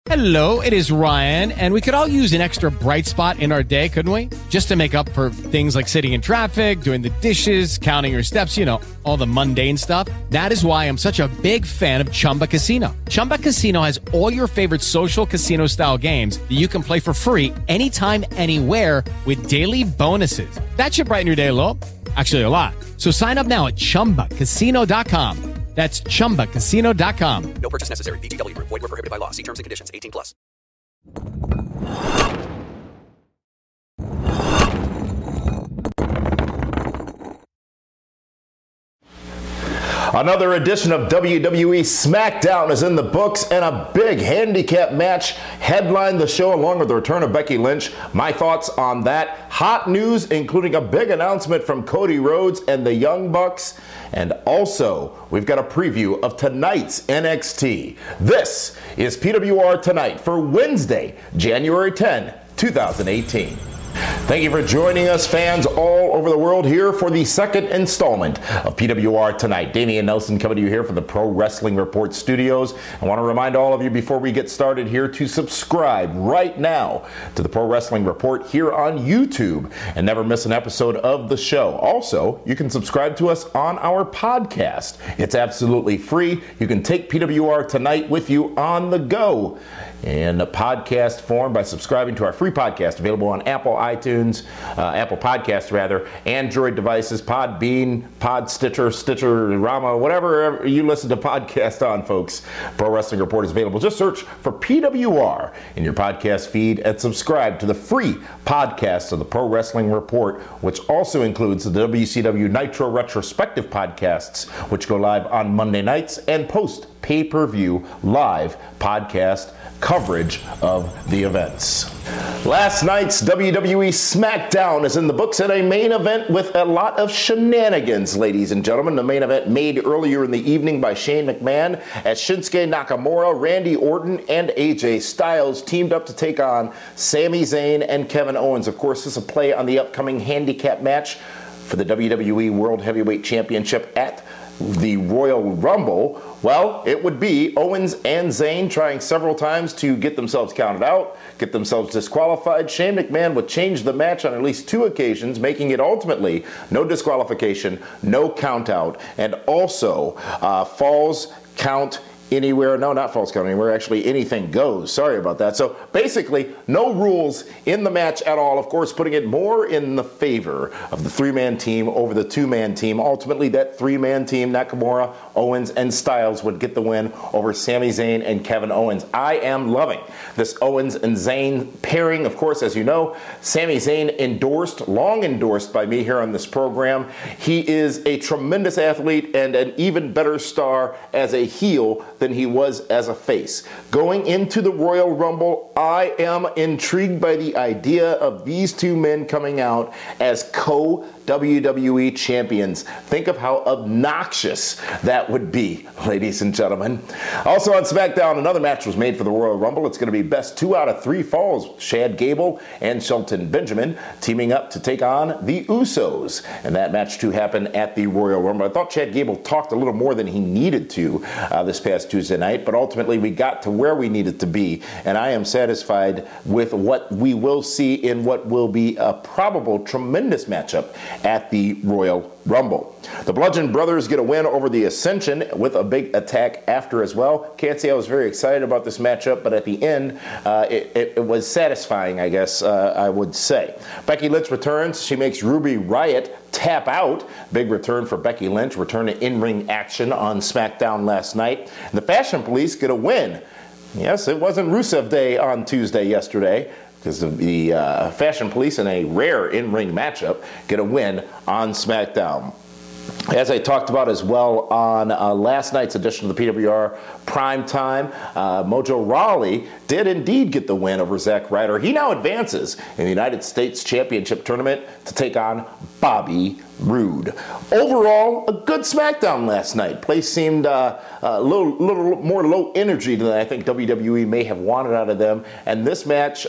Hello, it is Ryan, and we could all use an extra bright spot in our day, couldn't we? Just to make up for things like sitting in traffic, doing the dishes, counting your steps, you know, all the mundane stuff. That is why I'm such a big fan of Chumba Casino. Chumba Casino has all your favorite social casino-style games that you can play for free anytime, anywhere with daily bonuses. That should brighten your day a little. Actually, a lot. So sign up now at ChumbaCasino.com. That's ChumbaCasino.com. No purchase necessary. VGW Group. Void where prohibited by law. See terms and conditions. 18+. Another edition of WWE SmackDown is in the books, and a big handicap match headlined the show along with the return of Becky Lynch. My thoughts on that. Hot news, including a big announcement from Cody Rhodes and the Young Bucks. And also, we've got a preview of tonight's NXT. This is PWR Tonight for Wednesday, January 10, 2018. Thank you for joining us, fans all over the world, here for the second installment of PWR Tonight. Damian Nelson coming to you here from the Pro Wrestling Report studios. I want to remind all of you before we get started here to subscribe right now to the Pro Wrestling Report here on YouTube and never miss an episode of the show. Also, you can subscribe to us on our podcast. It's absolutely free. You can take PWR Tonight with you on the go in a podcast form by subscribing to our free podcast available on Apple Podcasts, Android devices, Podbean, Stitcher, whatever you listen to podcasts on, folks. Pro Wrestling Report is available. Just search for PWR in your podcast feed and subscribe to the free podcast of the Pro Wrestling Report, which also includes the WCW Nitro Retrospective podcasts, which go live on Monday nights, and post pay-per-view live podcast coverage of the events. Last night's WWE SmackDown is in the books, and a main event with a lot of shenanigans, ladies and gentlemen. The main event made earlier in the evening by Shane McMahon as Shinsuke Nakamura, Randy Orton, and AJ Styles teamed up to take on Sami Zayn and Kevin Owens. Of course, this is a play on the upcoming handicap match for the WWE World Heavyweight Championship at the Royal Rumble. Well, it would be Owens and Zayn trying several times to get themselves counted out, get themselves disqualified. Shane McMahon would change the match on at least 2 occasions, making it ultimately no disqualification, no count out, and also falls count anywhere. No, not false count anywhere. Actually, anything goes. Sorry about that. So basically, no rules in the match at all. Of course, putting it more in the favor of the 3-man team over the 2-man team. Ultimately, that 3-man team, Nakamura, Owens, and Styles, would get the win over Sami Zayn and Kevin Owens. I am loving this Owens and Zayn pairing. Of course, as you know, Sami Zayn long endorsed by me here on this program. He is a tremendous athlete and an even better star as a heel than he was as a face. Going into the Royal Rumble, I am intrigued by the idea of these 2 men coming out as co-WWE champions. Think of how obnoxious that would be, ladies and gentlemen. Also on SmackDown, another match was made for the Royal Rumble. It's going to be best 2 out of 3 falls. Chad Gable and Shelton Benjamin teaming up to take on the Usos. And that match to happen at the Royal Rumble. I thought Chad Gable talked a little more than he needed to this past Tuesday night, but ultimately we got to where we needed to be, and I am satisfied with what we will see in what will be a probable tremendous matchup at the Royal Rumble. The Bludgeon Brothers get a win over the Ascension with a big attack after as well. Can't say I was very excited about this matchup, but at the end, it was satisfying, I guess I would say. Becky Lynch returns. She makes Ruby Riott tap out. Big return for Becky Lynch, return to in-ring action on SmackDown last night. And the Fashion Police get a win. Yes, it wasn't Rusev Day on Tuesday yesterday, because the Fashion Police, in a rare in-ring matchup, get a win on SmackDown. As I talked about as well on last night's edition of the PWR Prime Time, Mojo Rawley did indeed get the win over Zack Ryder. He now advances in the United States Championship Tournament to take on Bobby Roode. Overall, a good SmackDown last night. Place seemed a little more low energy than I think WWE may have wanted out of them. And this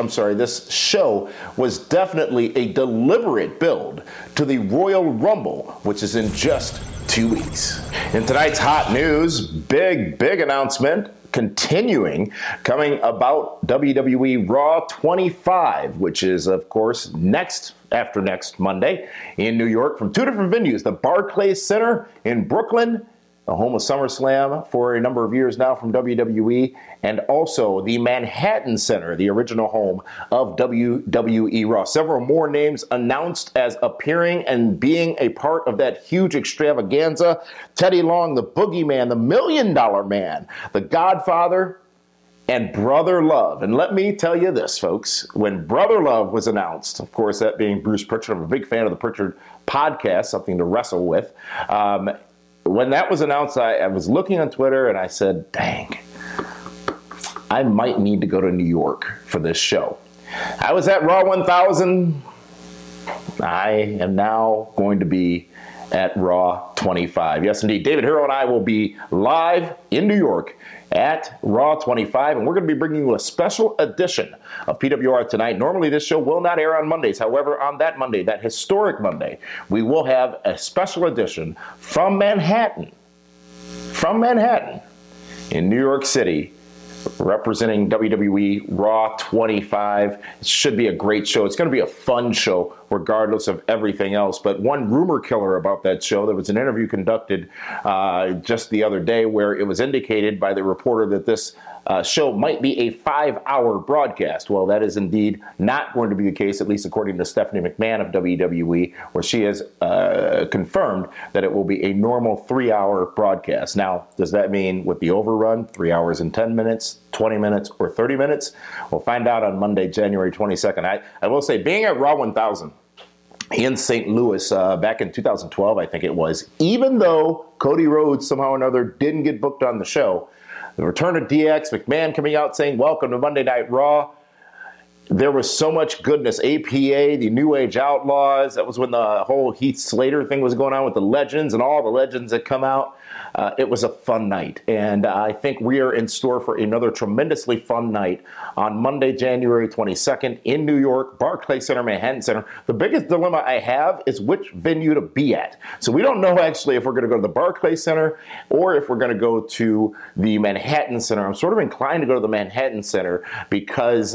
show was definitely a deliberate build to the Royal Rumble, which is in just 2 weeks. In tonight's hot news, big announcement. continuing, coming about WWE Raw 25, which is, of course, next Monday in New York from two different venues, the Barclays Center in Brooklyn, the home of SummerSlam for a number of years now from WWE, and also the Manhattan Center, the original home of WWE Raw. Several more names announced as appearing and being a part of that huge extravaganza. Teddy Long, the Boogeyman, the $1 Million Man, the Godfather, and Brother Love. And let me tell you this, folks, when Brother Love was announced, of course, that being Bruce Pritchard, I'm a big fan of the Pritchard podcast, something to wrestle with. When that was announced, I was looking on Twitter and I said, dang, I might need to go to New York for this show. I was at Raw 1000. I am now going to be at Raw 25. Yes, indeed. David Hero and I will be live in New York at Raw 25, and we're going to be bringing you a special edition of PWR tonight. Normally, this show will not air on Mondays. However, on that Monday, that historic Monday, we will have a special edition from Manhattan in New York City, representing WWE Raw 25. It should be a great show. It's going to be a fun show regardless of everything else. But one rumor killer about that show, there was an interview conducted just the other day where it was indicated by the reporter that this show might be a 5-hour broadcast. Well, that is indeed not going to be the case, at least according to Stephanie McMahon of WWE, where she has confirmed that it will be a normal 3-hour broadcast. Now, does that mean with the overrun, 3 hours and 10 minutes, 20 minutes, or 30 minutes? We'll find out on Monday, January 22nd. I will say, being at Raw 1000 in St. Louis back in 2012, I think it was, even though Cody Rhodes somehow or another didn't get booked on the show, the return of DX, McMahon coming out saying, welcome to Monday Night Raw. There was so much goodness. APA, the New Age Outlaws. That was when the whole Heath Slater thing was going on with the Legends and all the Legends that come out. It was a fun night. And I think we are in store for another tremendously fun night on Monday, January 22nd in New York, Barclays Center, Manhattan Center. The biggest dilemma I have is which venue to be at. So we don't know actually if we're going to go to the Barclays Center or if we're going to go to the Manhattan Center. I'm sort of inclined to go to the Manhattan Center because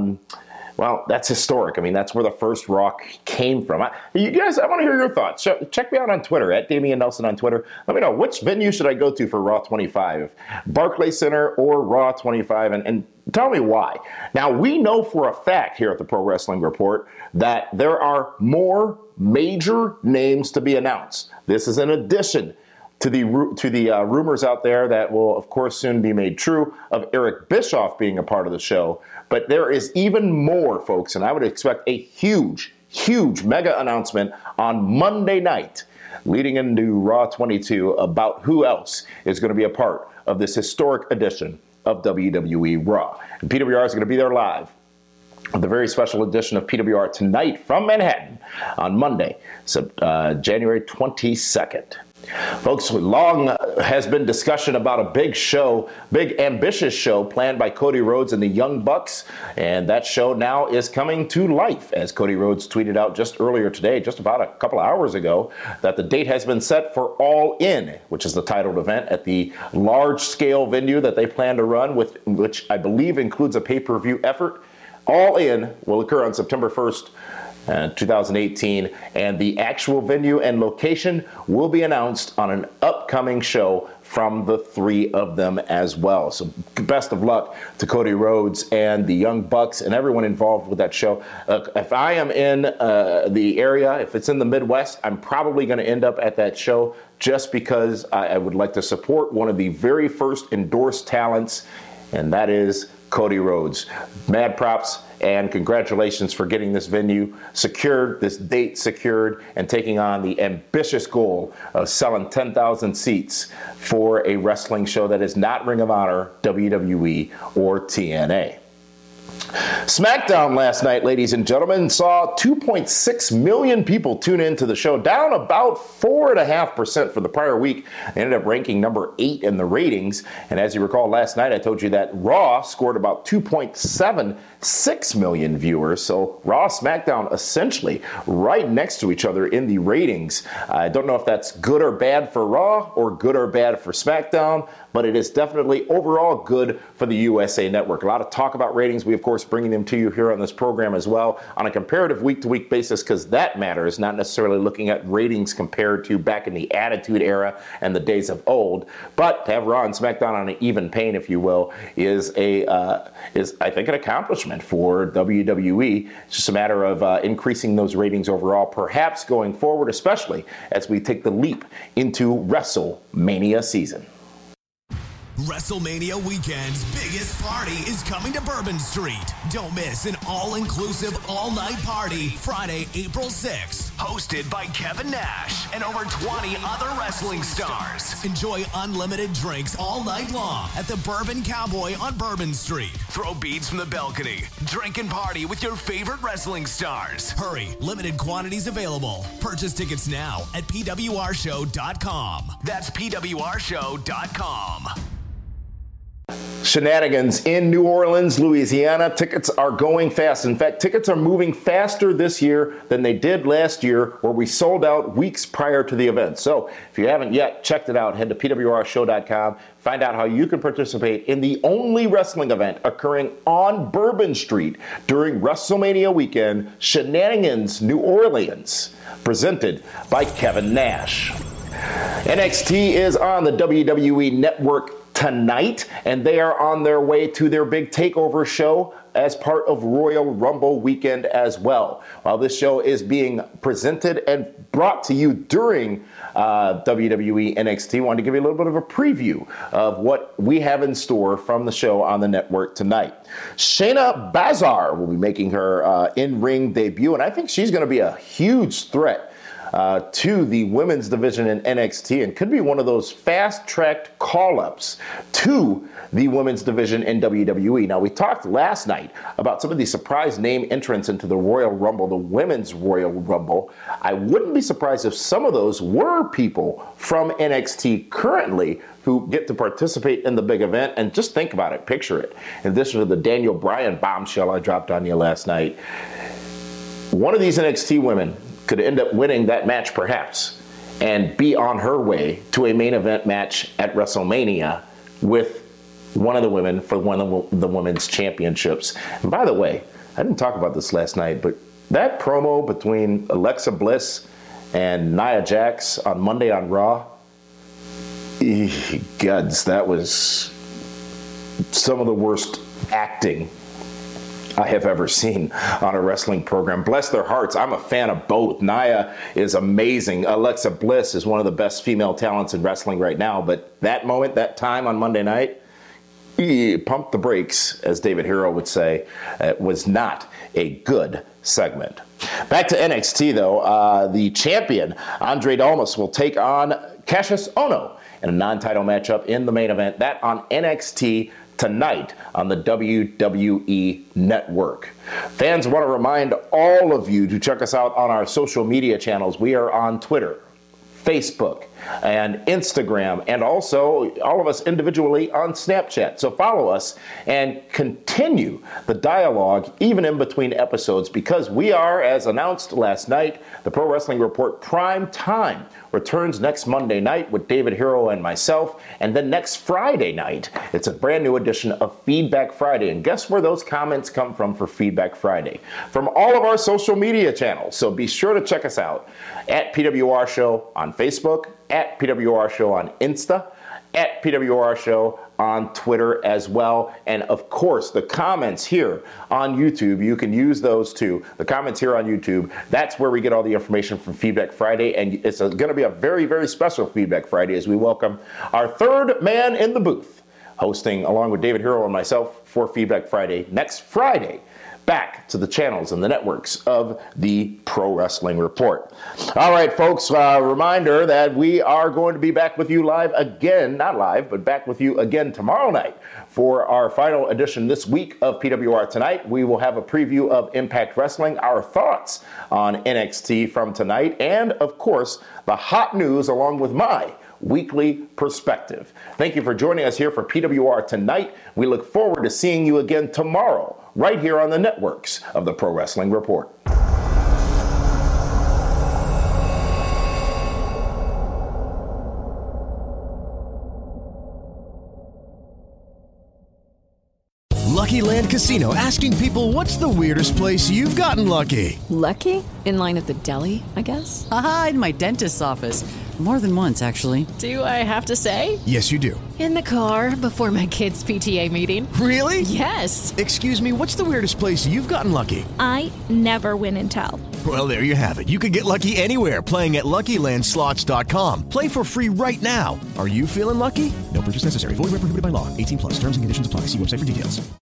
well, that's historic. I mean, that's where the first Rock came from. You guys, I want to hear your thoughts. So check me out on Twitter, at Damian Nelson on Twitter. Let me know, which venue should I go to for Raw 25? Barclays Center or Raw 25? And tell me why. Now, we know for a fact here at the Pro Wrestling Report that there are more major names to be announced. This is in addition to the rumors out there that will, of course, soon be made true of Eric Bischoff being a part of the show. But there is even more, folks, and I would expect a huge, huge mega announcement on Monday night leading into Raw 22 about who else is going to be a part of this historic edition of WWE Raw. And PWR is going to be there live with a very special edition of PWR tonight from Manhattan on Monday, January 22nd. Folks, long has been discussion about a big show, big ambitious show planned by Cody Rhodes and the Young Bucks, and that show now is coming to life, as Cody Rhodes tweeted out just earlier today, just about a couple of hours ago, that the date has been set for All In, which is the titled event at the large-scale venue that they plan to run, which I believe includes a pay-per-view effort. All In will occur on September 1st. 2018, and the actual venue and location will be announced on an upcoming show from the three of them as well. So best of luck to Cody Rhodes and the Young Bucks and everyone involved with that show. If I am in the area, if it's in the Midwest, I'm probably going to end up at that show just because I would like to support one of the very first endorsed talents, and that is Cody Rhodes. Mad props and congratulations for getting this venue secured, this date secured, and taking on the ambitious goal of selling 10,000 seats for a wrestling show that is not Ring of Honor, WWE, or TNA. SmackDown last night, ladies and gentlemen, saw 2.6 million people tune into the show, down about 4.5% for the prior week. They ended up ranking number 8 in the ratings. And as you recall, last night I told you that Raw scored about 2.76 million viewers. So Raw, SmackDown essentially right next to each other in the ratings. I don't know if that's good or bad for Raw or good or bad for SmackDown, but it is definitely overall good for the USA Network. A lot of talk about ratings. We, of course, bringing them to you here on this program as well on a comparative week-to-week basis, because that matters, not necessarily looking at ratings compared to back in the Attitude Era and the days of old. But to have Raw and SmackDown on an even plane, if you will, is I think an accomplishment for WWE. It's just a matter of increasing those ratings overall, perhaps going forward, especially as we take the leap into WrestleMania season. WrestleMania weekend's biggest party is coming to Bourbon Street. Don't miss an all-inclusive, all-night party Friday, April 6th. Hosted by Kevin Nash and over 20 other wrestling stars. Enjoy unlimited drinks all night long at the Bourbon Cowboy on Bourbon Street. Throw beads from the balcony. Drink and party with your favorite wrestling stars. Hurry, limited quantities available. Purchase tickets now at pwrshow.com. That's pwrshow.com. Shenanigans in New Orleans, Louisiana. Tickets are going fast. In fact, tickets are moving faster this year than they did last year, where we sold out weeks prior to the event. So if you haven't yet checked it out, head to pwrshow.com. Find out how you can participate in the only wrestling event occurring on Bourbon Street during WrestleMania weekend, Shenanigans, New Orleans, presented by Kevin Nash. NXT is on the WWE Network tonight, and they are on their way to their big takeover show as part of Royal Rumble weekend as well. While this show is being presented and brought to you during WWE NXT, I wanted to give you a little bit of a preview of what we have in store from the show on the network tonight. Shayna Baszler will be making her in-ring debut, and I think she's going to be a huge threat to the women's division in NXT, and could be one of those fast-tracked call-ups to the women's division in WWE. Now, we talked last night about some of the surprise name entrants into the Royal Rumble, the women's Royal Rumble. I wouldn't be surprised if some of those were people from NXT currently who get to participate in the big event. And just think about it, picture it. In addition to the Daniel Bryan bombshell I dropped on you last night, one of these NXT women could end up winning that match perhaps and be on her way to a main event match at WrestleMania with one of the women for one of the women's championships. And by the way, I didn't talk about this last night, but that promo between Alexa Bliss and Nia Jax on Monday on Raw, gods, that was some of the worst acting I have ever seen on a wrestling program. Bless their hearts. I'm a fan of both. Nia is amazing. Alexa Bliss is one of the best female talents in wrestling right now. But that moment, that time on Monday night, pump the brakes, as David Hero would say. It was not a good segment. Back to NXT, though. The champion, Andre Almas, will take on Cassius Ohno in a non-title matchup in the main event. That on NXT tonight on the WWE Network. Fans, want to remind all of you to check us out on our social media channels. We are on Twitter, Facebook, and Instagram, and also all of us individually on Snapchat. So follow us and continue the dialogue even in between episodes, because we are, as announced last night, the Pro Wrestling Report Prime Time returns next Monday night with David Hero and myself, and then next Friday night, it's a brand new edition of Feedback Friday. And guess where those comments come from for Feedback Friday? From all of our social media channels. So be sure to check us out at PWR Show on Facebook, at PWR Show on Insta, at PWR Show on Twitter as well. And of course, the comments here on YouTube, you can use those too. The comments here on YouTube, that's where we get all the information from Feedback Friday. And it's going to be a very, very special Feedback Friday as we welcome our third man in the booth, hosting along with David Hero and myself for Feedback Friday next Friday. Back to the channels and the networks of the Pro Wrestling Report. All right, folks, reminder that we are going to be back with you live again, not live, but back with you again tomorrow night for our final edition this week of PWR Tonight. We will have a preview of Impact Wrestling, our thoughts on NXT from tonight, and, of course, the hot news along with my weekly perspective. Thank you for joining us here for PWR Tonight. We look forward to seeing you again tomorrow, right here on the networks of the Pro Wrestling Report. Casino asking people, what's the weirdest place you've gotten lucky? Lucky? In line at the deli, I guess? Aha, in my dentist's office. More than once, actually. Do I have to say? Yes, you do. In the car before my kids' PTA meeting. Really? Yes. Excuse me, what's the weirdest place you've gotten lucky? I never win and tell. Well, there you have it. You can get lucky anywhere, playing at LuckyLandSlots.com. Play for free right now. Are you feeling lucky? No purchase necessary. Void where prohibited by law. 18+. Terms and conditions apply. See website for details.